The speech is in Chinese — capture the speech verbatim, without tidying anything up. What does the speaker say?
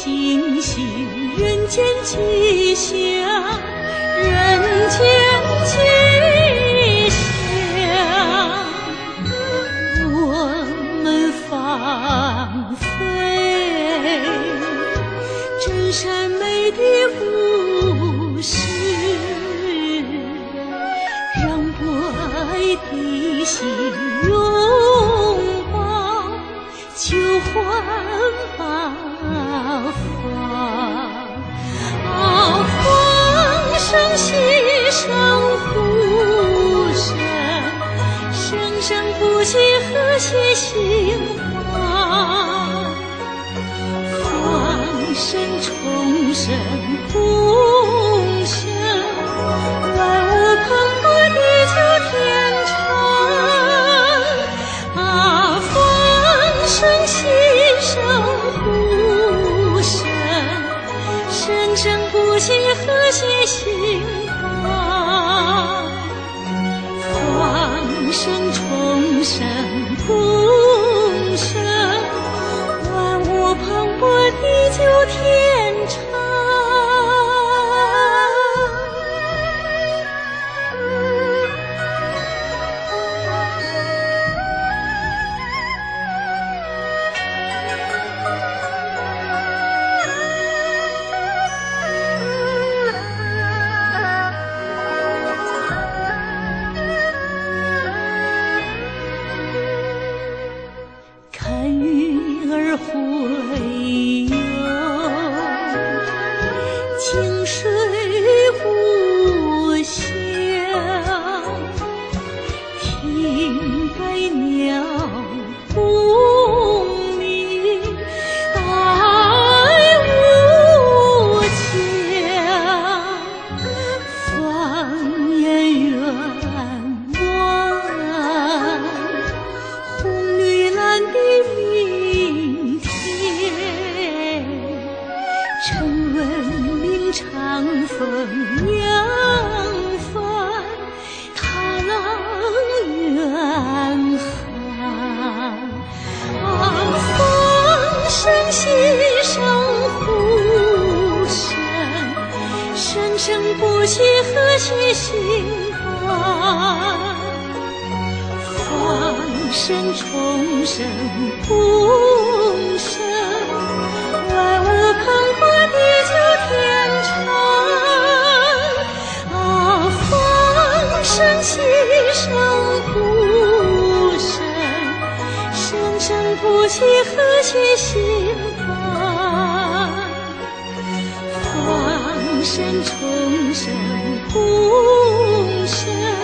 星星，人间吉祥，人间吉祥。我们放飞真善美的故事，让爱的心拥抱九环八方。啊，风声细声呼声，生生不息，和谐兴旺。放声重声共生，万物蓬勃，地久天长。啊，风声细声呼声，生生不息，和谐兴旺。放声重声共生，万物蓬勃，地久天长。看鱼儿洄游，清水无响，听百鸟共鸣，爱无疆。放眼远望，红绿蓝的明天，沉稳明长风扬帆，踏浪远航。啊，风声细声呼声，生生不息，和谐兴旺。放声重声共生，万物蓬勃，地久天长。啊，放声细声呼声，生生不息，和谐兴旺。放声重声共生，